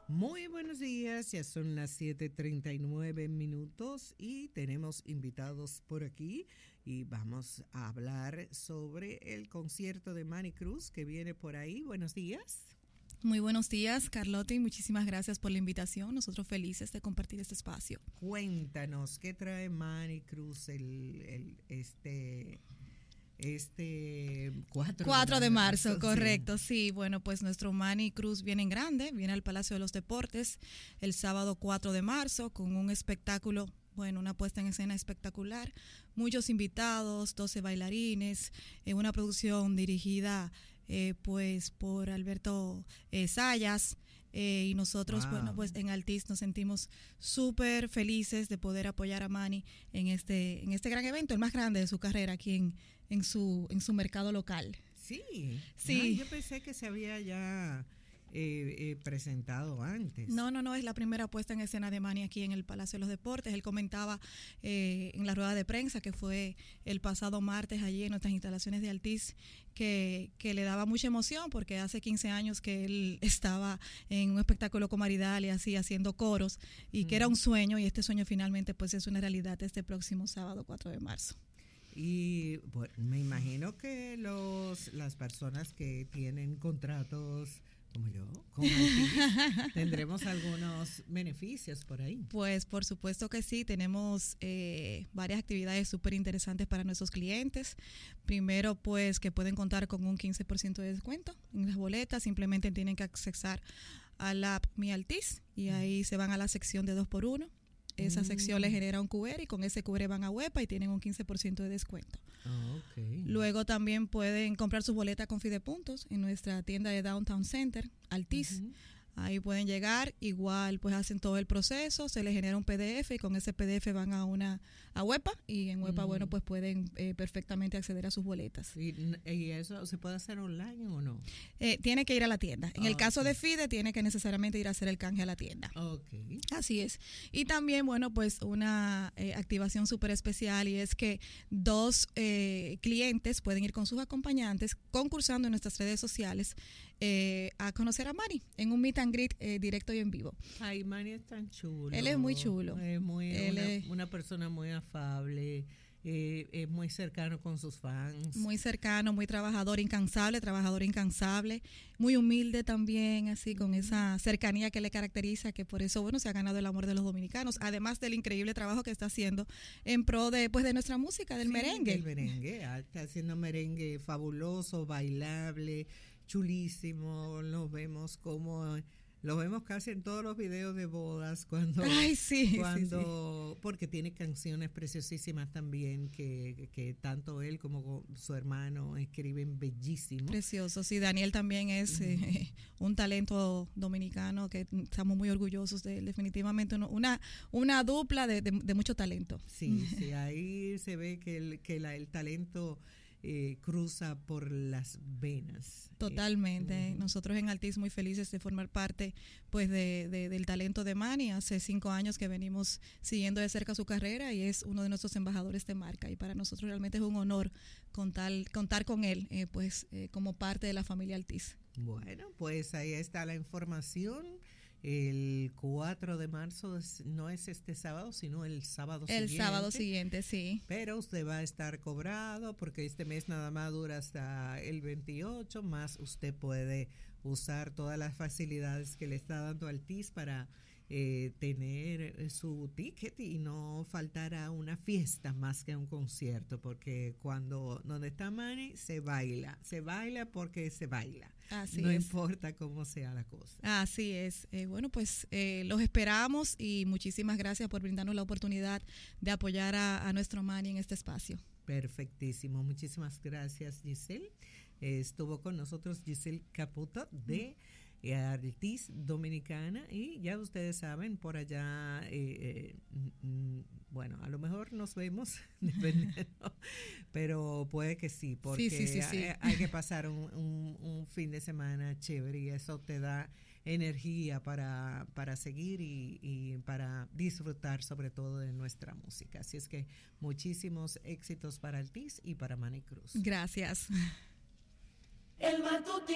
Muy buenos días, ya son las 7:39 y tenemos invitados por aquí y vamos a hablar sobre el concierto de Manny Cruz que viene por ahí. Buenos días. Muy buenos días, Carlota, y muchísimas gracias por la invitación. Nosotros felices de compartir este espacio. Cuéntanos, ¿qué trae Manny Cruz este 4 de marzo, correcto, sí. Bueno, pues nuestro Manny Cruz viene en grande, viene al Palacio de los Deportes el sábado 4 de marzo con un espectáculo, bueno, una puesta en escena espectacular, muchos invitados, 12 bailarines, una producción dirigida pues por Alberto Sayas. Y nosotros, wow, bueno, pues en Altiz nos sentimos súper felices de poder apoyar a Manny en este gran evento, el más grande de su carrera aquí en su mercado local. Sí. Sí. Yo pensé que se había ya presentado antes. No, es la primera puesta en escena de Manny aquí en el Palacio de los Deportes. Él comentaba en la rueda de prensa que fue el pasado martes allí en nuestras instalaciones de Altiz que le daba mucha emoción porque hace 15 años que él estaba en un espectáculo comaridal y así haciendo coros y que era un sueño, y este sueño finalmente pues es una realidad este próximo sábado 4 de marzo. Y bueno, me imagino que las personas que tienen contratos como yo, con Altiz, tendremos algunos beneficios por ahí. Pues por supuesto que sí, tenemos varias actividades súper interesantes para nuestros clientes. Primero, pues que pueden contar con un 15% de descuento en las boletas, simplemente tienen que accesar a la app Mi Altiz y ahí se van a la sección de 2x1. Esa sección les genera un QR y con ese QR van a Huepa y tienen un 15% de descuento. Okay. Luego también pueden comprar sus boletas con Fidepuntos en nuestra tienda de Downtown Center, Altiz. Ahí pueden llegar, igual pues hacen todo el proceso, se les genera un PDF y con ese PDF van a Huepa y en Huepa, bueno, pues pueden perfectamente acceder a sus boletas. ¿Y eso se puede hacer online o no? Tiene que ir a la tienda. En el caso de Fide, tiene que necesariamente ir a hacer el canje a la tienda. Okay. Así es. Y también, bueno, pues una activación súper especial, y es que 2 clientes pueden ir con sus acompañantes concursando en nuestras redes sociales a conocer a Manny en un meet and greet directo y en vivo. Ay, Manny es tan chulo. Él es muy chulo. Es una persona muy afable, es muy cercano con sus fans. Muy cercano, muy trabajador incansable, muy humilde también, así con esa cercanía que le caracteriza, que por eso, bueno, se ha ganado el amor de los dominicanos, además del increíble trabajo que está haciendo en pro de nuestra música, del merengue. Del merengue, está haciendo merengue fabuloso, bailable, chulísimo. Lo vemos casi en todos los videos de bodas cuando porque tiene canciones preciosísimas también que tanto él como su hermano escriben bellísimo. Precioso, sí. Daniel también es un talento dominicano que estamos muy orgullosos de él, definitivamente una dupla de mucho talento. Sí, ahí se ve que el talento cruza por las venas. Totalmente. Nosotros en Altiz muy felices de formar parte pues del talento de Manny. Hace 5 años que venimos siguiendo de cerca su carrera y es uno de nuestros embajadores de marca, y para nosotros realmente es un honor contar con él como parte de la familia Altiz. Bueno, pues ahí está la información. El 4 de marzo no es este sábado, sino el sábado siguiente. El sábado siguiente, sí. Pero usted va a estar cobrado porque este mes nada más dura hasta el 28, más usted puede usar todas las facilidades que le está dando Altiz para tener su ticket y no faltar a una fiesta más que a un concierto, porque donde está Manny se baila porque se baila. Así no es. importa cómo sea la cosa. Así es. Bueno, pues los esperamos y muchísimas gracias por brindarnos la oportunidad de apoyar a nuestro Manny en este espacio. Perfectísimo. Muchísimas gracias, Giselle. Estuvo con nosotros Giselle Caputo de Altiz Dominicana, y ya ustedes saben, por allá, bueno, a lo mejor nos vemos, dependiendo, pero puede que sí, porque sí. Hay que pasar un fin de semana chévere y eso te da energía para seguir y para disfrutar sobre todo de nuestra música. Así es que muchísimos éxitos para Altiz y para Manny Cruz. Gracias. El matutino.